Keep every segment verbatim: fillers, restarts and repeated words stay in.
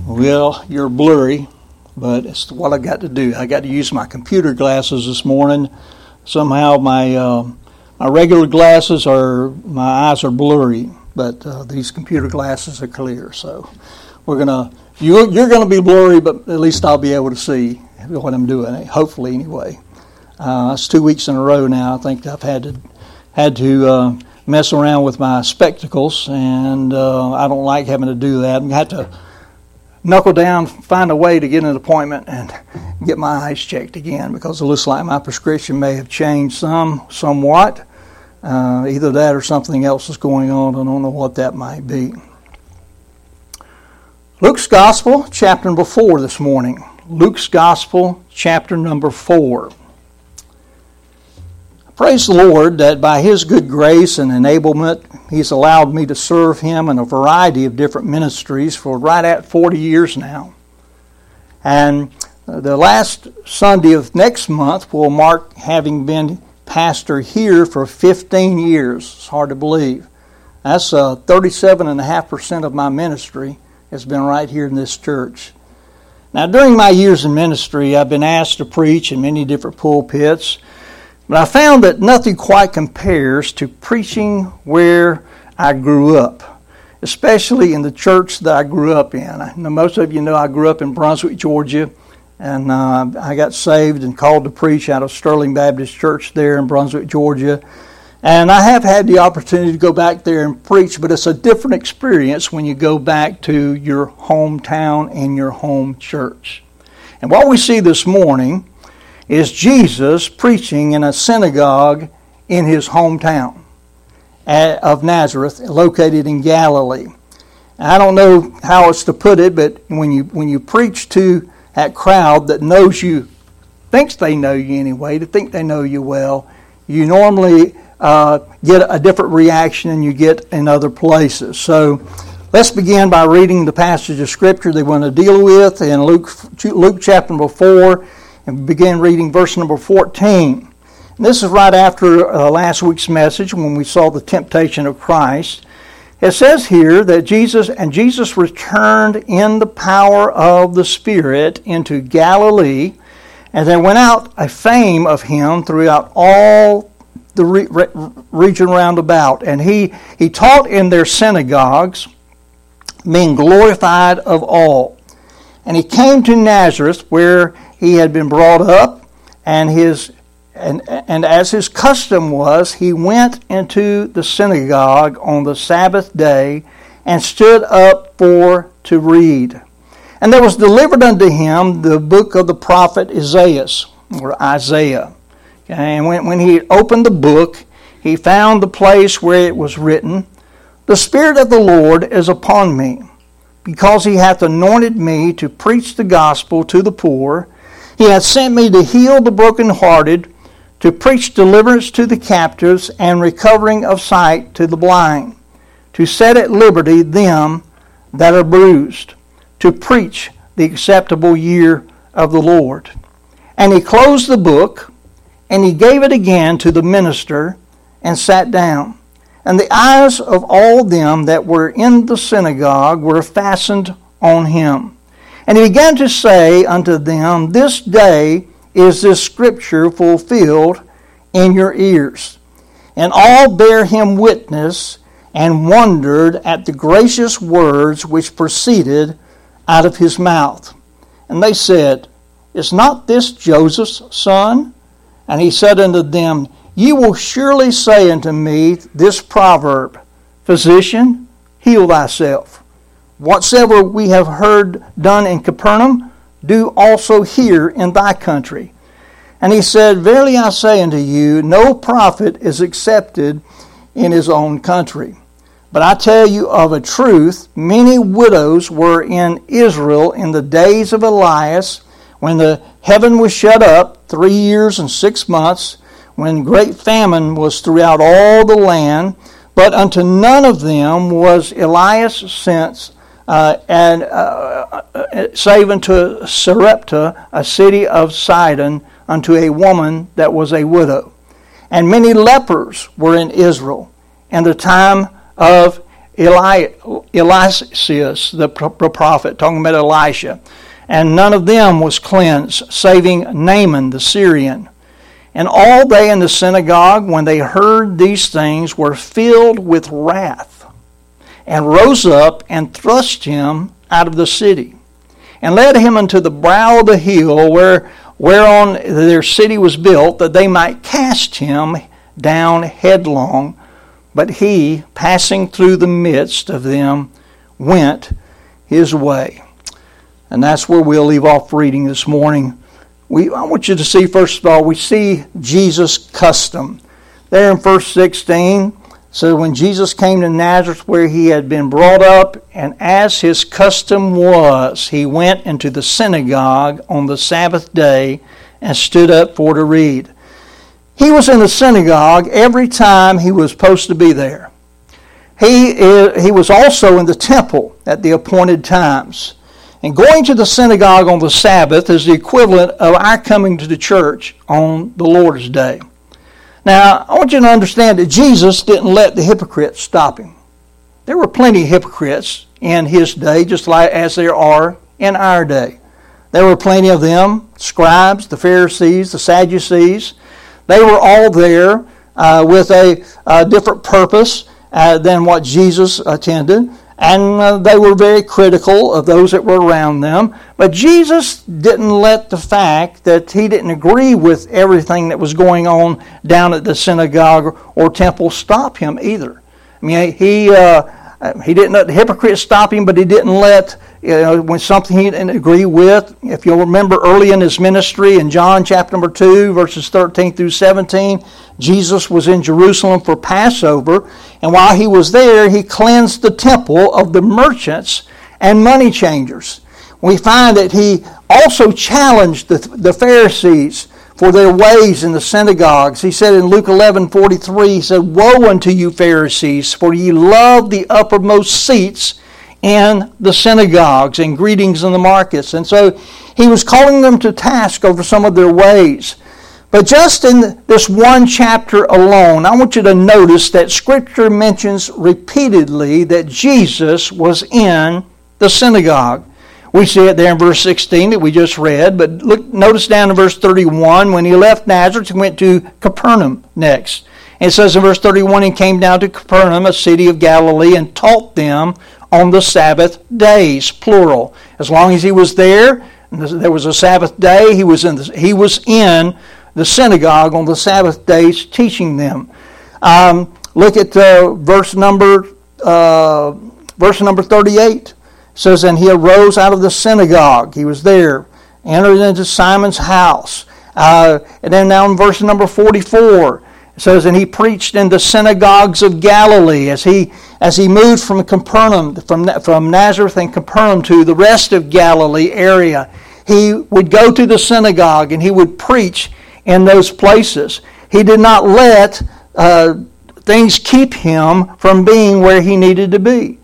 Well, you're blurry, but it's what I got to do. I got to use my computer glasses this morning. Somehow my uh, my regular glasses are, my eyes are blurry, but uh, these computer glasses are clear. So we're gonna, you, you're gonna be blurry, but at least I'll be able to see what I'm doing. Hopefully, anyway. Uh, it's two weeks in a row now. I think I've had to had to uh, mess around with my spectacles, and uh, I don't like having to do that. I had to knuckle down, find a way to get an appointment and get my eyes checked again, because it looks like my prescription may have changed some, somewhat. Uh, either that or something else is going on. I don't know what that might be. Luke's Gospel, chapter number four this morning. Luke's Gospel, chapter number four. Praise the Lord that by His good grace and enablement, He's allowed me to serve Him in a variety of different ministries for right at forty years now. And the last Sunday of next month will mark having been pastor here for fifteen years. It's hard to believe. That's uh, thirty-seven point five percent of my ministry has been right here in this church. Now, during my years in ministry, I've been asked to preach in many different pulpits. But I found that nothing quite compares to preaching where I grew up, especially in the church that I grew up in. I know most of you know I grew up in Brunswick, Georgia, and uh, I got saved and called to preach out of Sterling Baptist Church there in Brunswick, Georgia. And I have had the opportunity to go back there and preach, but it's a different experience when you go back to your hometown and your home church. And what we see this morning is Jesus preaching in a synagogue in His hometown of Nazareth, located in Galilee. I don't know how else to put it, but when you when you preach to that crowd that knows you, thinks they know you anyway, to think they know you well, you normally uh, get a different reaction than you get in other places. So let's begin by reading the passage of Scripture they want to deal with in Luke, Luke chapter number four, and begin reading verse number fourteen. And this is right after uh, last week's message when we saw the temptation of Christ. It says here that Jesus, and Jesus returned in the power of the Spirit into Galilee, and there went out a fame of Him throughout all the re- re- region round about. And he, he taught in their synagogues, being glorified of all. And He came to Nazareth, where He had been brought up, and his and and as His custom was, He went into the synagogue on the Sabbath day and stood up for to read. And there was delivered unto Him the book of the prophet Isaiah, or Isaiah. Okay, and when, when He opened the book, He found the place where it was written, "The Spirit of the Lord is upon me, because He hath anointed me to preach the gospel to the poor. He hath sent me to heal the brokenhearted, to preach deliverance to the captives, and recovering of sight to the blind, to set at liberty them that are bruised, to preach the acceptable year of the Lord." And He closed the book, and He gave it again to the minister, and sat down. And the eyes of all them that were in the synagogue were fastened on Him. And He began to say unto them, "This day is this scripture fulfilled in your ears." And all bare Him witness, and wondered at the gracious words which proceeded out of His mouth. And they said, "Is not this Joseph's son?" And He said unto them, "Ye will surely say unto me this proverb, Physician, heal thyself. Whatsoever we have heard done in Capernaum, do also here in thy country." And He said, "Verily I say unto you, no prophet is accepted in his own country. But I tell you of a truth, many widows were in Israel in the days of Elias, when the heaven was shut up three years and six months, when great famine was throughout all the land, but unto none of them was Elias sent, uh, and uh, save unto Sarepta, a city of Sidon, unto a woman that was a widow. And many lepers were in Israel in the time of Eli, Eliseus, the prophet, talking about Elisha. And none of them was cleansed, saving Naaman the Syrian. And all they in the synagogue, when they heard these things, were filled with wrath, and rose up and thrust him out of the city, and led him unto the brow of the hill where, whereon their city was built, that they might cast him down headlong. But he, passing through the midst of them, went his way. And that's where we'll leave off reading this morning. We, I want you to see, first of all, we see Jesus' custom. There in verse sixteen, so when Jesus came to Nazareth where he had been brought up, and as his custom was, he went into the synagogue on the Sabbath day and stood up for to read. He was in the synagogue every time he was supposed to be there. He, he was also in the temple at the appointed times. And going to the synagogue on the Sabbath is the equivalent of our coming to the church on the Lord's Day. Now, I want you to understand that Jesus didn't let the hypocrites stop him. There were plenty of hypocrites in his day, just like as there are in our day. There were plenty of them, scribes, the Pharisees, the Sadducees. They were all there uh, with a, a different purpose uh, than what Jesus attended. And uh, they were very critical of those that were around them. But Jesus didn't let the fact that he didn't agree with everything that was going on down at the synagogue or temple stop him either. I mean, he uh, he didn't let the hypocrites stop him, but he didn't let, you know, when something he didn't agree with. If you'll remember early in his ministry in John chapter number two, verses thirteen through seventeen, Jesus was in Jerusalem for Passover, and while he was there, he cleansed the temple of the merchants and money changers. We find that he also challenged the, the Pharisees for their ways in the synagogues. He said in Luke eleven forty-three, he said, "Woe unto you, Pharisees, for ye love the uppermost seats in the synagogues and greetings in the markets." And so he was calling them to task over some of their ways. But just in this one chapter alone, I want you to notice that Scripture mentions repeatedly that Jesus was in the synagogue. We see it there in verse sixteen that we just read, but look, notice down in verse thirty-one, when he left Nazareth, he went to Capernaum next. And it says in verse thirty-one, he came down to Capernaum, a city of Galilee, and taught them on the Sabbath days, plural. As long as he was there, there was a Sabbath day, he was in the, he was in the synagogue on the Sabbath days teaching them. Um, look at uh, verse number uh, verse number thirty-eight. It says, "And he arose out of the synagogue." He was there, entered into Simon's house. Uh, and then now in verse number forty-four, it says, "And he preached in the synagogues of Galilee." As he as he moved from Capernaum, from from Nazareth and Capernaum to the rest of Galilee area, he would go to the synagogue and he would preach in those places. He did not let uh, things keep him from being where he needed to be.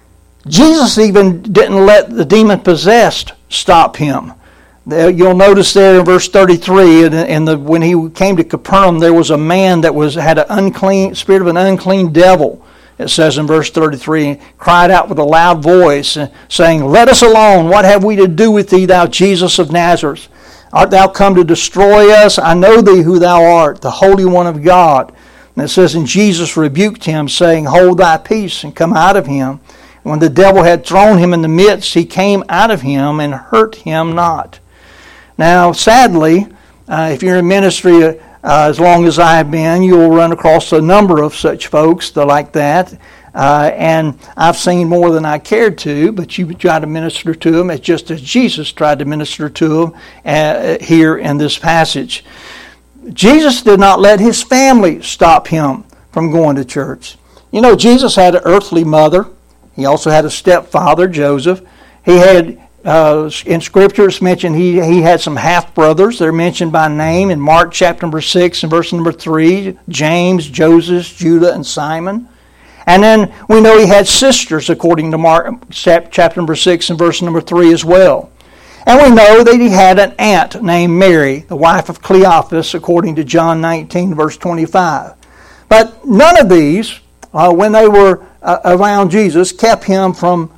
Jesus even didn't let the demon-possessed stop him. You'll notice there in verse thirty-three, in, in the, when he came to Capernaum, there was a man that was had an unclean spirit of an unclean devil. It says in verse thirty-three, cried out with a loud voice, saying, "Let us alone. What have we to do with thee, thou Jesus of Nazareth? Art thou come to destroy us? I know thee who thou art, the Holy One of God." And it says, "And Jesus rebuked him, saying, Hold thy peace, and come out of him. And when the devil had thrown him in the midst, he came out of him and hurt him not." Now, sadly, uh, if you're in ministry uh, as long as I have been, you'll run across a number of such folks that like that. Uh, and I've seen more than I cared to, but you try to minister to them as just as Jesus tried to minister to them uh, here in this passage. Jesus did not let his family stop him from going to church. You know, Jesus had an earthly mother. He also had a stepfather, Joseph. He had, uh, in Scripture, it's mentioned he, he had some half-brothers. They're mentioned by name in Mark chapter number six and verse number three, James, Joseph, Judah, and Simon. And then we know he had sisters, according to Mark chapter number six and verse number three as well. And we know that he had an aunt named Mary, the wife of Cleophas, according to John nineteen, verse twenty-five. But none of these, uh, when they were uh, around Jesus kept him from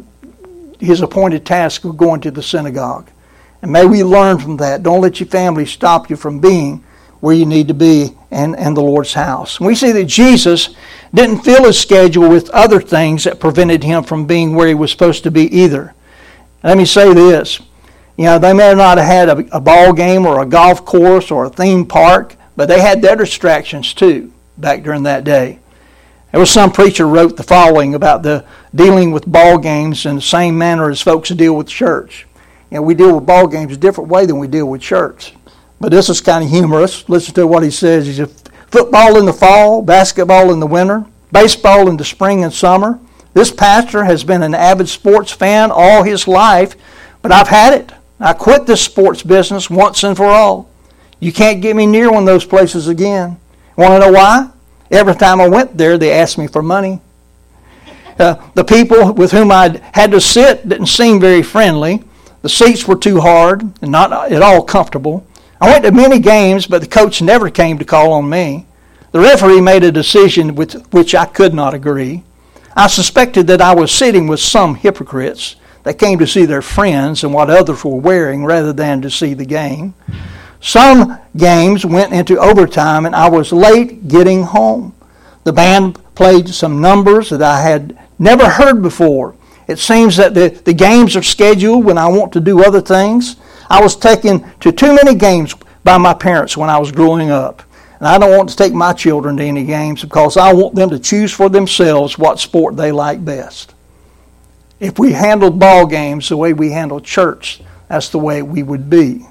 his appointed task of going to the synagogue. And may we learn from that. Don't let your family stop you from being where you need to be in, in the Lord's house. And we see that Jesus didn't fill his schedule with other things that prevented him from being where he was supposed to be either. Let me say this. You know, they may not have had a, a ball game or a golf course or a theme park, but they had their distractions too back during that day. There was some preacher wrote the following about the dealing with ball games in the same manner as folks deal with church. You know, we deal with ball games a different way than we deal with church. But this is kind of humorous. Listen to what he says. He said, football in the fall, basketball in the winter, baseball in the spring and summer. This pastor has been an avid sports fan all his life, but I've had it. I quit this sports business once and for all. You can't get me near one of those places again. Want to know why? Every time I went there, they asked me for money. Uh, the people with whom I had to sit didn't seem very friendly. The seats were too hard and not at all comfortable. I went to many games, but the coach never came to call on me. The referee made a decision with which I could not agree. I suspected that I was sitting with some hypocrites that came to see their friends and what others were wearing rather than to see the game. Some games went into overtime and I was late getting home. The band played some numbers that I had never heard before. It seems that the, the games are scheduled when I want to do other things. I was taken to too many games by my parents when I was growing up. And I don't want to take my children to any games because I want them to choose for themselves what sport they like best. If we handled ball games the way we handle church, that's the way we would be.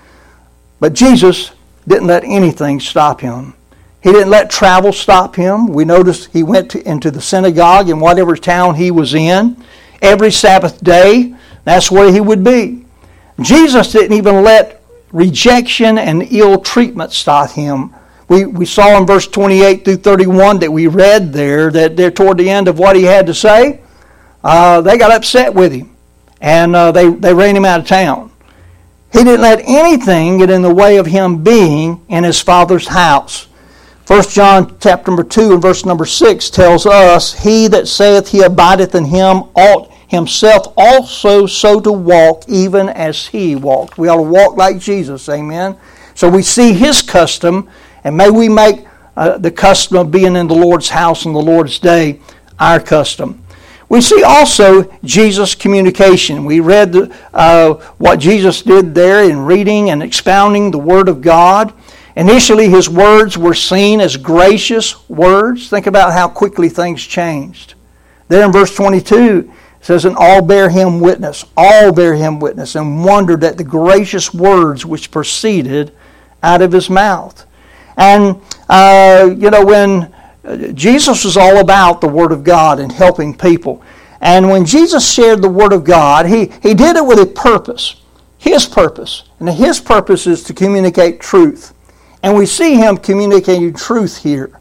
But Jesus didn't let anything stop him. He didn't let travel stop him. We noticed he went to, into the synagogue in whatever town he was in. Every Sabbath day, that's where he would be. Jesus didn't even let rejection and ill treatment stop him. We, we saw in verse twenty-eight through thirty-one that we read there, that there toward the end of what he had to say, uh, they got upset with him. And uh, they, they ran him out of town. He didn't let anything get in the way of him being in his Father's house. First John chapter number two and verse number six tells us, he that saith he abideth in him ought himself also so to walk even as he walked. We ought to walk like Jesus, amen? So we see his custom, and may we make uh, the custom of being in the Lord's house on the Lord's day our custom. We see also Jesus' communication. We read the, uh, what Jesus did there in reading and expounding the Word of God. Initially, his words were seen as gracious words. Think about how quickly things changed. There in verse twenty-two, it says, and all bear him witness, all bear him witness, and wondered at the gracious words which proceeded out of his mouth. And, uh, you know, when Jesus was all about the Word of God and helping people. And when Jesus shared the Word of God, he, he did it with a purpose, his purpose. And his purpose is to communicate truth. And we see him communicating truth here.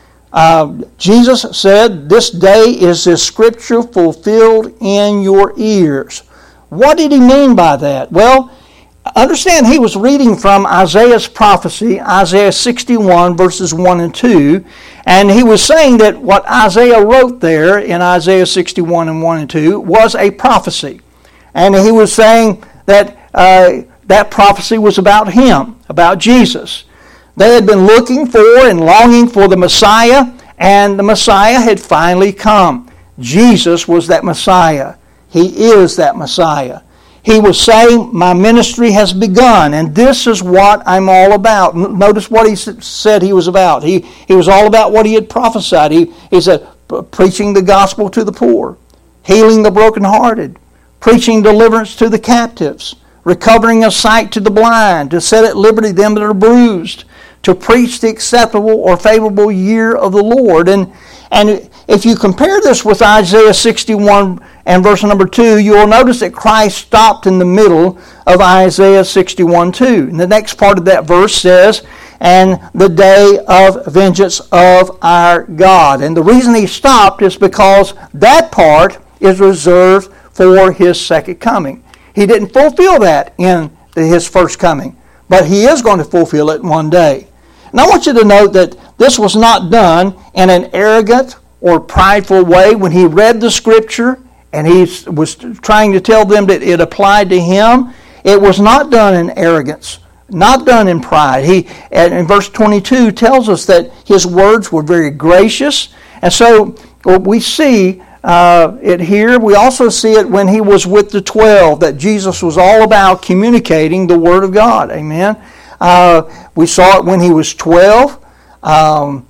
Uh, Jesus said, this day is this scripture fulfilled in your ears. What did he mean by that? Well, understand he was reading from Isaiah's prophecy, Isaiah sixty-one, verses one and two. And he was saying that what Isaiah wrote there in Isaiah sixty-one and one and two was a prophecy. And he was saying that uh, that prophecy was about him, about Jesus. They had been looking for and longing for the Messiah, and the Messiah had finally come. Jesus was that Messiah. He is that Messiah. He was saying, my ministry has begun, and this is what I'm all about. Notice what he said he was about. He, he was all about what he had prophesied. He, he said, preaching the gospel to the poor, healing the brokenhearted, preaching deliverance to the captives, recovering of sight to the blind, to set at liberty them that are bruised, to preach the acceptable or favorable year of the Lord. And, and if you compare this with Isaiah sixty-one and verse number two, you will notice that Christ stopped in the middle of Isaiah sixty-one two. And the next part of that verse says, and the day of vengeance of our God. And the reason he stopped is because that part is reserved for his second coming. He didn't fulfill that in his first coming, but he is going to fulfill it one day. And I want you to note that this was not done in an arrogant or prideful way when he read the Scripture and he was trying to tell them that it applied to him. It was not done in arrogance, not done in pride. He, and in verse twenty-two, tells us that his words were very gracious. And so we see uh, it here. We also see it when he was with the twelve, that Jesus was all about communicating the Word of God. Amen. Uh, we saw it when he was twelve, um,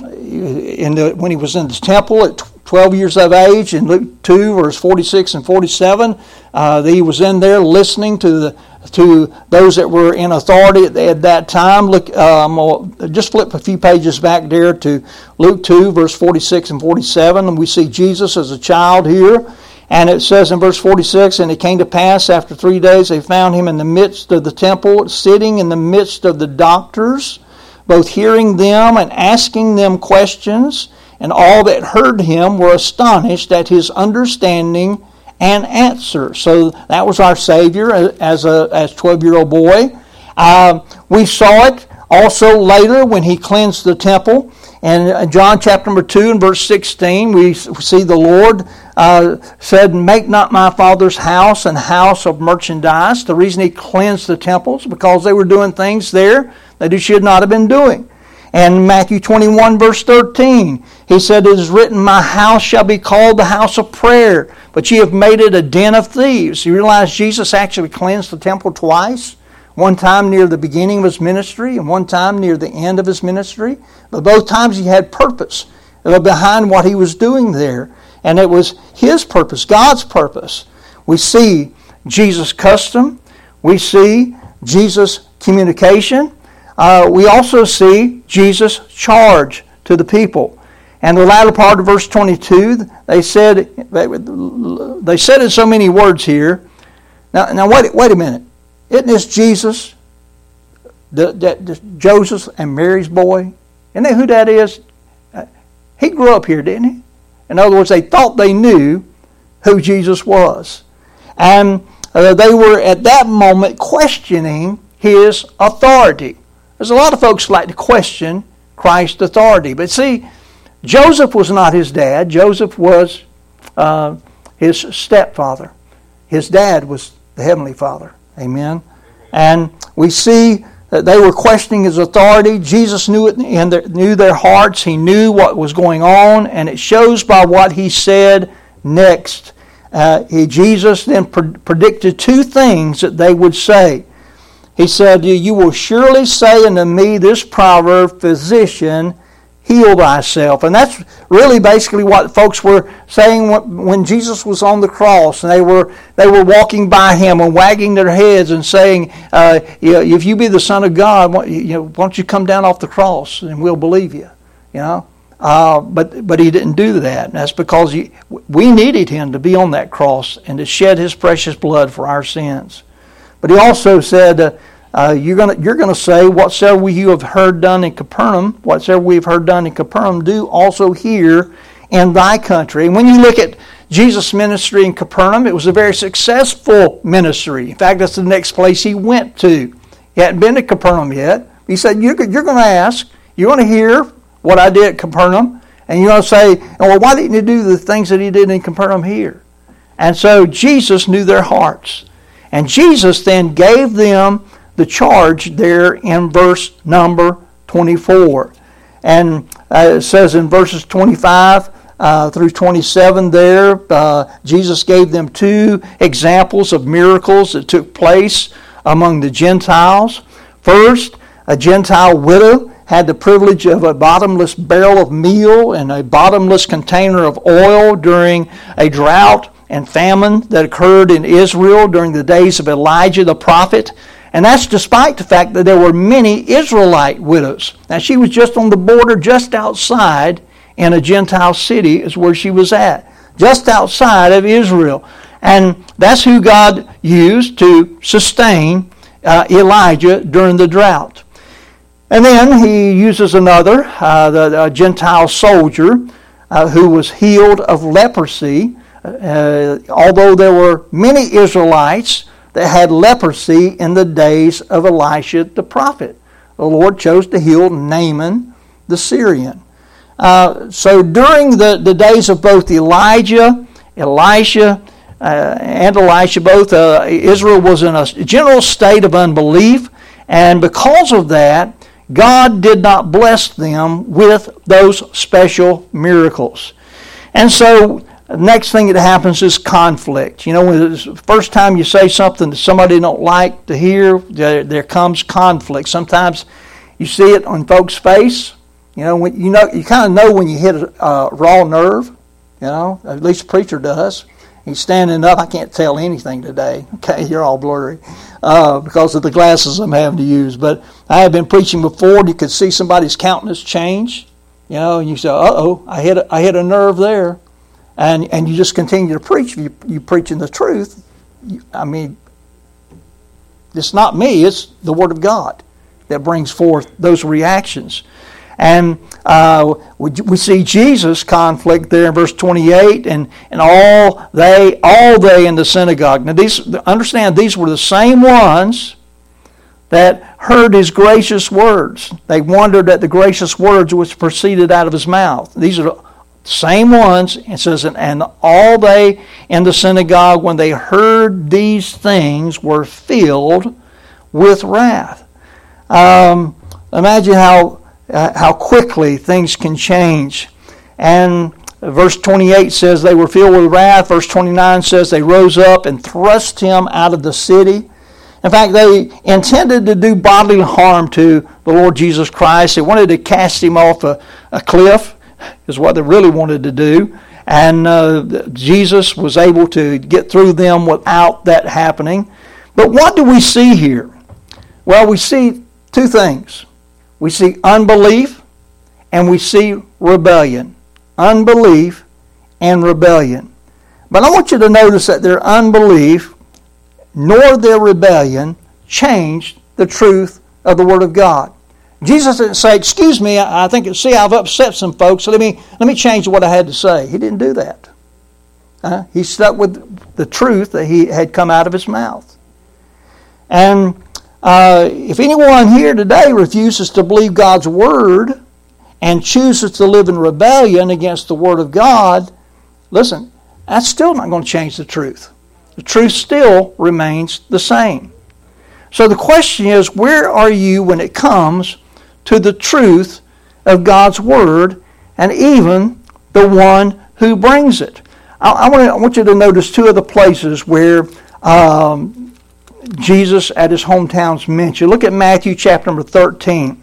in the, when he was in the temple at twelve years of age, in Luke two, verse forty-six and forty-seven. Uh, he was in there listening to the to those that were in authority at, at that time. Look, um, just flip a few pages back there to Luke two, verse forty-six and forty-seven, and we see Jesus as a child here. And it says in verse forty-six, "And it came to pass after three days they found him in the midst of the temple, sitting in the midst of the doctors, both hearing them and asking them questions. And all that heard him were astonished at his understanding and answer." So that was our Savior as a as twelve-year-old boy. Uh, we saw it also later when he cleansed the temple. And John chapter number two and verse sixteen, we see the Lord uh, said, "Make not my Father's house an house of merchandise." The reason he cleansed the temples because they were doing things there that he should not have been doing. And Matthew twenty-one verse thirteen, he said, "It is written, my house shall be called the house of prayer, but ye have made it a den of thieves." You realize Jesus actually cleansed the temple twice. One time near the beginning of his ministry and one time near the end of his ministry. But both times he had purpose behind what he was doing there. And it was his purpose, God's purpose. We see Jesus' custom. We see Jesus' communication. Uh, we also see Jesus' charge to the people. And the latter part of verse twenty-two, they said, they, they said in so many words here. Now, now wait, wait a minute. Isn't this Jesus, the, the, the Joseph and Mary's boy? Isn't that who that is? Uh, he grew up here, didn't he? In other words, they thought they knew who Jesus was. And uh, they were at that moment questioning his authority. There's a lot of folks who like to question Christ's authority. But see, Joseph was not his dad. Joseph was uh, his stepfather. His dad was the Heavenly Father. Amen. And we see that they were questioning his authority. Jesus knew it in their, knew their hearts. He knew what was going on, and it shows by what he said next. Uh, he, Jesus then pre- predicted two things that they would say. He said, "You will surely say unto me this proverb, Physician, heal thyself." And that's really basically what folks were saying when Jesus was on the cross, and they were they were walking by him and wagging their heads and saying, uh, you know, "If you be the Son of God, why, you know, why don't you come down off the cross and we'll believe you?" You know, uh, but but he didn't do that. And that's because he, we needed him to be on that cross and to shed his precious blood for our sins. But he also said, Uh, Uh, you're going you're gonna say, "Whatsoever you have heard done in Capernaum, whatsoever we have heard done in Capernaum, do also here in thy country." And when you look at Jesus' ministry in Capernaum, it was a very successful ministry. In fact, that's the next place he went to. He hadn't been to Capernaum yet. He said, you're, you're going to ask, you're going to hear what I did at Capernaum, and you're going to say, "Well, why didn't you do the things that he did in Capernaum here?" And so Jesus knew their hearts. And Jesus then gave them the charge there in verse number twenty-four. And uh, it says in verses twenty-five uh, through twenty-seven there, uh, Jesus gave them two examples of miracles that took place among the Gentiles. First, a Gentile widow had the privilege of a bottomless barrel of meal and a bottomless container of oil during a drought and famine that occurred in Israel during the days of Elijah the prophet. And that's despite the fact that there were many Israelite widows. Now, she was just on the border, just outside in a Gentile city is where she was at. Just outside of Israel. And that's who God used to sustain uh, Elijah during the drought. And then he uses another, uh, the, the Gentile soldier, uh, who was healed of leprosy. Uh, although there were many Israelites that had leprosy in the days of Elisha the prophet. The Lord chose to heal Naaman the Syrian. uh, so during the, the days of both Elijah, Elisha, uh, and Elisha, both uh, Israel was in a general state of unbelief, and because of that, God did not bless them with those special miracles. And so, the next thing that happens is conflict. You know, when it's the first time you say something that somebody don't like to hear, there, there comes conflict. Sometimes you see it on folks' face. You know, when you know, you kind of know when you hit a uh, raw nerve. You know, at least a preacher does. He's standing up. I can't tell anything today. Okay, you're all blurry uh, because of the glasses I'm having to use. But I have been preaching before, and you could see somebody's countenance change. You know, and you say, "Uh oh, I hit a, I hit a nerve there," and and you just continue to preach. You you preaching the truth. You, I mean, it's not me. It's the Word of God that brings forth those reactions. And uh, we, we see Jesus' conflict there in verse twenty-eight, and, and all they all they in the synagogue. Now, these understand these were the same ones that heard his gracious words. They wondered at the gracious words which proceeded out of his mouth. These are the same ones. It says, and, and all they in the synagogue, when they heard these things, were filled with wrath. Um, imagine how. Uh, how quickly things can change. And verse twenty-eight says they were filled with wrath. Verse twenty-nine says they rose up and thrust him out of the city. In fact, they intended to do bodily harm to the Lord Jesus Christ. They wanted to cast him off a, a cliff, is what they really wanted to do. And uh, Jesus was able to get through them without that happening. But what do we see here? Well, we see two things. We see unbelief and we see rebellion. Unbelief and rebellion. But I want you to notice that their unbelief nor their rebellion changed the truth of the Word of God. Jesus didn't say, excuse me, I think, see, I've upset some folks, so let me, let me change what I had to say. He didn't do that. Uh, he stuck with the truth that he had come out of his mouth. And Uh, if anyone here today refuses to believe God's Word and chooses to live in rebellion against the Word of God, listen, that's still not going to change the truth. The truth still remains the same. So the question is, where are you when it comes to the truth of God's Word and even the one who brings it? I, I, want, to, I want you to notice two of the places where Um, Jesus at his hometown's mentioned. Look at Matthew chapter number thirteen.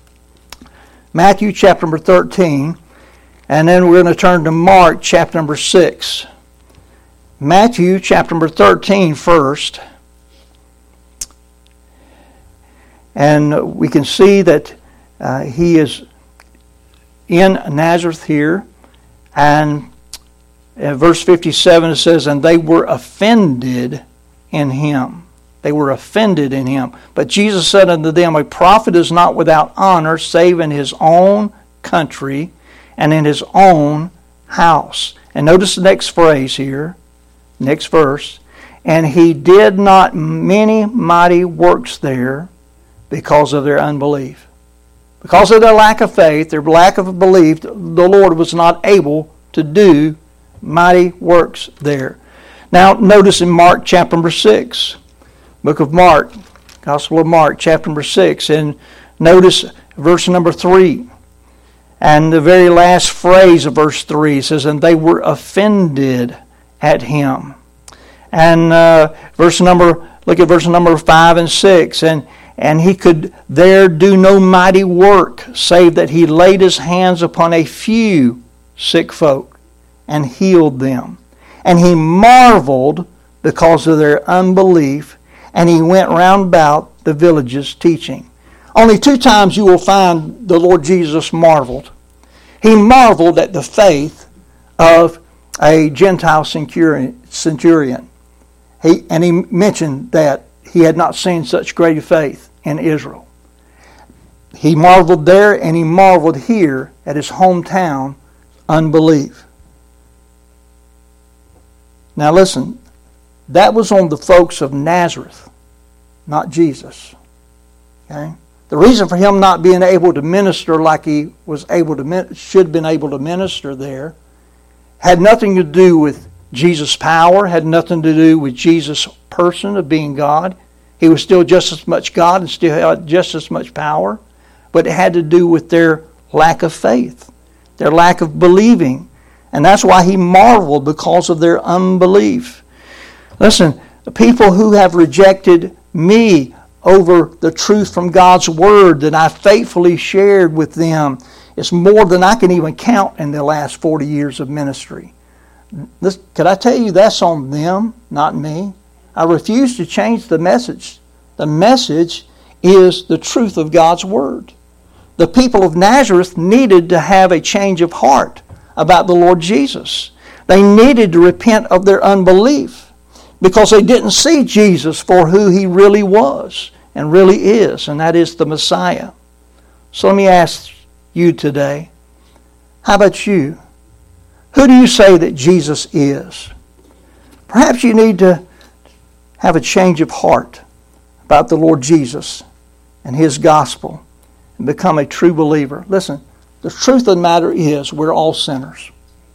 Matthew chapter number thirteen. And then we're going to turn to Mark chapter number six. Matthew chapter number thirteen first. And we can see that uh, he is in Nazareth here. And in verse fifty-seven it says, and they were offended in him. They were offended in him. But Jesus said unto them, a prophet is not without honor, save in his own country and in his own house. And notice the next phrase here, next verse. And he did not many mighty works there because of their unbelief. Because of their lack of faith, their lack of belief, the Lord was not able to do mighty works there. Now, notice in Mark chapter number six. Book of Mark, Gospel of Mark, chapter number six, and notice verse number three. And the very last phrase of verse three says, and they were offended at him. And uh, verse number, look at verse number five and six. And, and he could there do no mighty work, save that he laid his hands upon a few sick folk and healed them. And he marveled because of their unbelief, and he went round about the villages teaching. Only two times you will find the Lord Jesus marveled. He marveled at the faith of a Gentile centurion. He, and he mentioned that he had not seen such great faith in Israel. He marveled there, and he marveled here at his hometown unbelief. Now listen, that was on the folks of Nazareth, not Jesus. Okay? The reason for him not being able to minister like he was able to should have been able to minister there had nothing to do with Jesus' power, had nothing to do with Jesus' person of being God. He was still just as much God and still had just as much power, but it had to do with their lack of faith, their lack of believing. And that's why he marveled, because of their unbelief. Listen, the people who have rejected me over the truth from God's Word that I faithfully shared with them, it's more than I can even count in the last forty years of ministry. This, could I tell you that's on them, not me? I refuse to change the message. The message is the truth of God's Word. The people of Nazareth needed to have a change of heart about the Lord Jesus. They needed to repent of their unbelief because they didn't see Jesus for who He really was and really is, and that is the Messiah. So let me ask you today, how about you? Who do you say that Jesus is? Perhaps you need to have a change of heart about the Lord Jesus and His gospel and become a true believer. Listen, the truth of the matter is we're all sinners.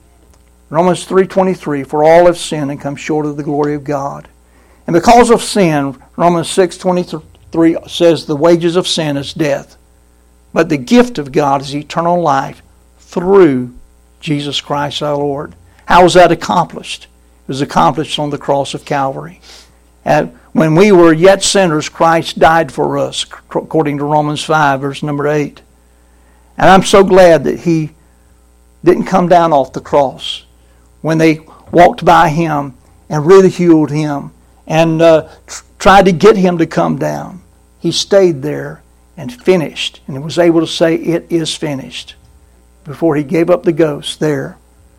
Romans three twenty-three, for all have sinned and come short of the glory of God. And because of sin, Romans six twenty-three says the wages of sin is death. But the gift of God is eternal life through Jesus Christ our Lord. How was that accomplished? It was accomplished on the cross of Calvary. And when we were yet sinners, Christ died for us, according to Romans five, verse number eight. And I'm so glad that He didn't come down off the cross when they walked by Him and ridiculed Him and uh, tr- tried to get Him to come down. He stayed there and finished, and was able to say, it is finished, before He gave up the ghost there.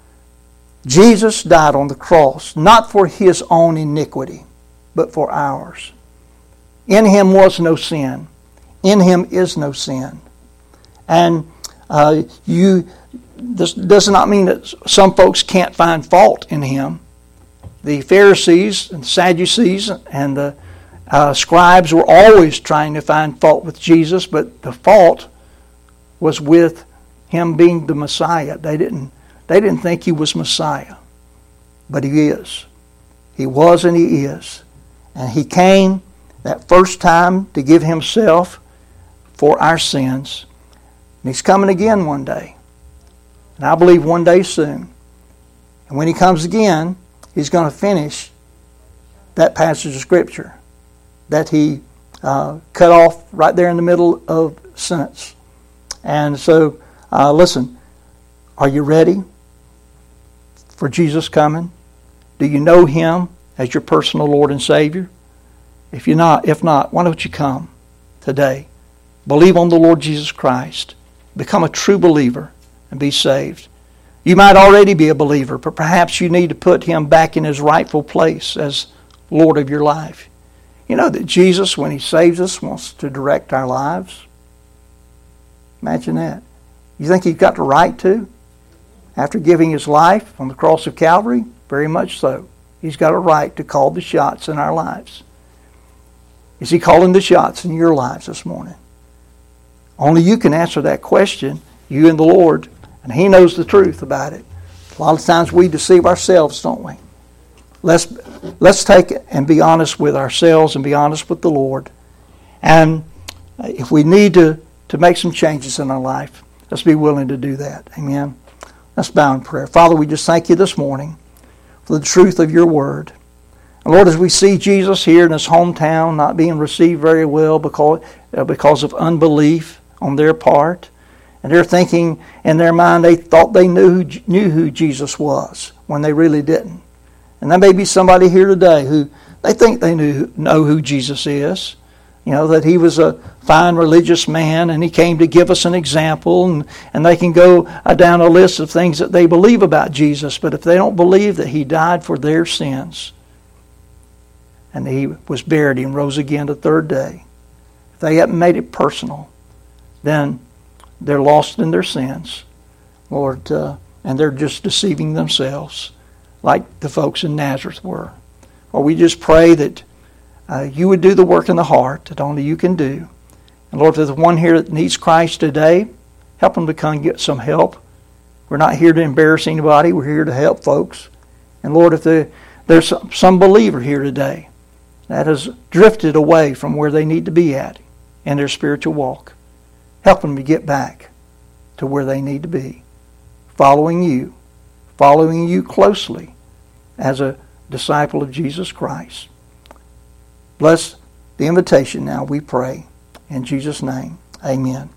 Jesus died on the cross, not for His own iniquity, but for ours. In Him was no sin. In Him is no sin. And uh, you, this does not mean that some folks can't find fault in Him. The Pharisees and Sadducees and the uh, scribes were always trying to find fault with Jesus, but the fault was with Him being the Messiah. They didn't, they didn't think He was Messiah, but He is. He was and He is. And He came that first time to give Himself for our sins. And He's coming again one day. And I believe one day soon. And when He comes again, He's going to finish that passage of Scripture that He uh, cut off right there in the middle of sentence. And so, uh, listen, are you ready for Jesus coming? Do you know Him as your personal Lord and Savior? If you're not, if not, why don't you come today? Believe on the Lord Jesus Christ. Become a true believer and be saved. You might already be a believer, but perhaps you need to put Him back in His rightful place as Lord of your life. You know that Jesus, when He saves us, wants to direct our lives? Imagine that. You think He's got the right to? After giving His life on the cross of Calvary? Very much so. He's got a right to call the shots in our lives. Is He calling the shots in your lives this morning? Only you can answer that question, you and the Lord, and He knows the truth about it. A lot of times we deceive ourselves, don't we? Let's, let's take it and be honest with ourselves and be honest with the Lord. And if we need to, to make some changes in our life, let's be willing to do that. Amen. Let's bow in prayer. Father, we just thank You this morning for the truth of Your Word. And Lord, as we see Jesus here in His hometown not being received very well because, uh, because of unbelief on their part, and they're thinking in their mind they thought they knew, knew who Jesus was when they really didn't. And there may be somebody here today who they think they knew, know who Jesus is. You know, that He was a fine religious man and He came to give us an example, and, and they can go uh, down a list of things that they believe about Jesus. But if they don't believe that He died for their sins and He was buried and rose again the third day, if they haven't made it personal, then they're lost in their sins, Lord, uh, and they're just deceiving themselves like the folks in Nazareth were. Or we just pray that uh, You would do the work in the heart that only You can do. And Lord, if there's one here that needs Christ today, help them to come get some help. We're not here to embarrass anybody. We're here to help folks. And Lord, if there, there's some, some believer here today that has drifted away from where they need to be at in their spiritual walk, help them to get back to where they need to be, following you, following you closely as a disciple of Jesus Christ. Bless the invitation now, we pray. In Jesus' name, amen.